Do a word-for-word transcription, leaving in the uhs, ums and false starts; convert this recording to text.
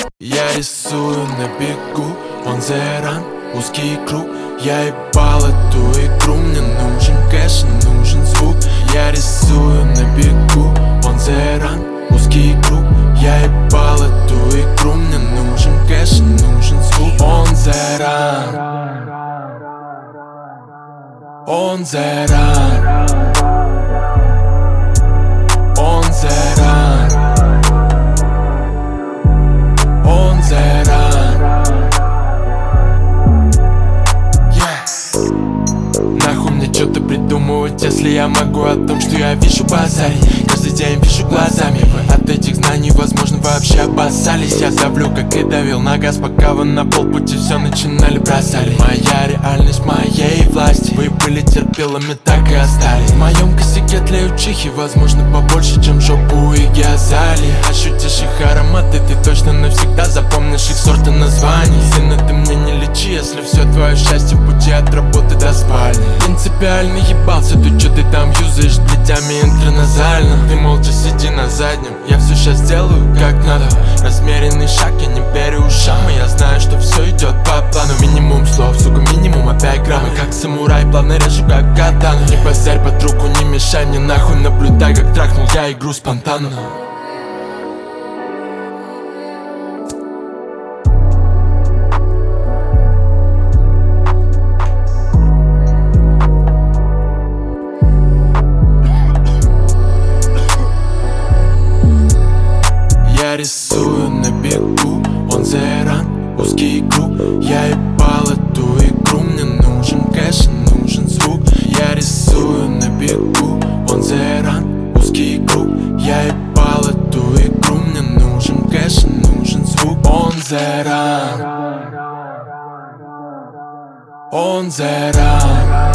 Я рисую на бегу, он зайран, узкий круг. Я ебал эту игру, мне нужен кэш и нужен звук. Я рисую на бегу, он зайран, узкий круг. Я ебал эту игру, мне нужен кэш и нужен звук. Он зайран, он зайран, он зайран, он зайран. Нахуй мне что-то придумывать, если я могу о том, что я вижу базарь. Каждый день вижу глазами, вы от этих знаний, возможно, вообще обоссались. Я давлю, как и давил на газ, пока вы на полпути все начинали бросали. Моя реальность в моей власти, вы были терпилами, так и остались. В моем косяке тлеют чихи, возможно, побольше, чем жопу и геозали. Ощутишь их ароматы, ты точно навсегда запомнишь их сорта названий. Сильно ты мне не лечи, если все твое счастье в пути от работы до спальни. Принципиально ебался, ты чё ты там юзаешь плетями интерназально. Ты молча сиди на заднем, я все сейчас делаю как надо. Размеренный шаг, я не верю ушам, и я знаю, что все идет по плану. Минимум слов, сука, минимум опять граммы. Как самурай, плавно режу как катану. Не базарь под руку, не мешай мне нахуй. Наблюдай, как трахнул я игру спонтанно. Я рисую на бегу, он зайран, узкий круг. Я ебал эту игру, мне нужен кэш и нужен звук. Я рисую на бегу, он зайран, узкий круг. Я ебал эту игру, мне нужен кэш и нужен звук. Он зайран, он зайран.